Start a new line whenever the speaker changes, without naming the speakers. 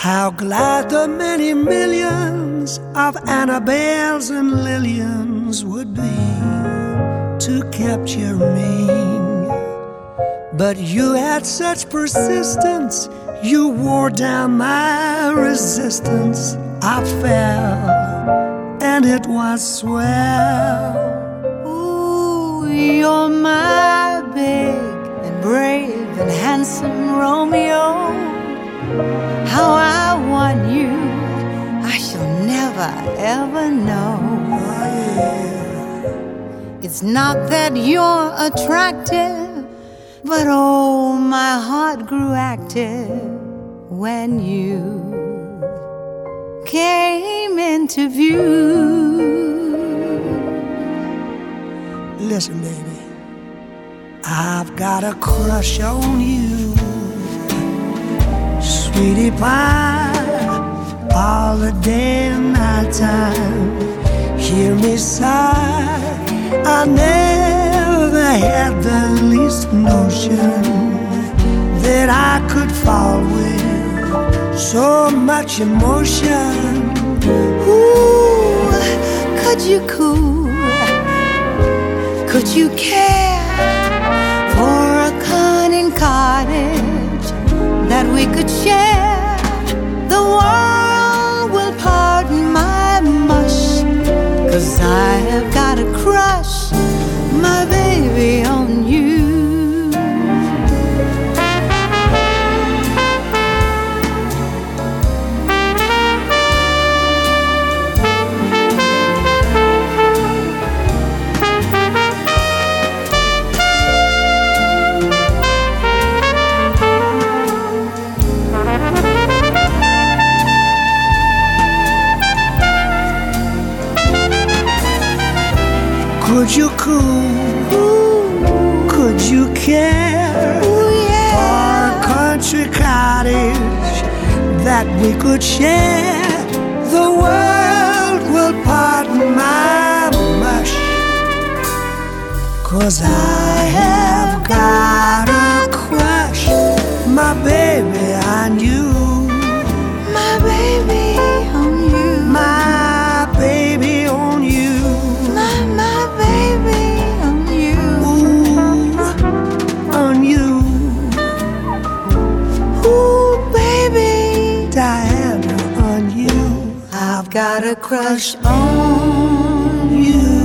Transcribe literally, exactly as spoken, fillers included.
How glad the many millions of Annabelles and Lillians would be to capture me. But you had such persistence, you wore down my resistance. I fell, and it was swell.
Ooh, you're my big and brave and handsome Romeo. How I want you, I shall never ever know. It's not that you're attractive, but oh, my heart grew active when you came into view.
Listen, baby, I've got a crush on you, sweetie pie, all the day and night time. Hear me sigh, I never had the least notion that I could fall with so much emotion.
Ooh, could you cool, could you care for a cunning cottage that we could share? The world will pardon my mush, 'cause I have got a crush, my baby, on you.
Could you cool, could you care for a country cottage that we could share? The world will pardon my mush, 'cause I have got a crush, my baby, on you.
My baby on you.
My baby on you.
My, my baby on you.
Ooh, on you.
Ooh, baby,
Diana, on you.
I've got a crush on you.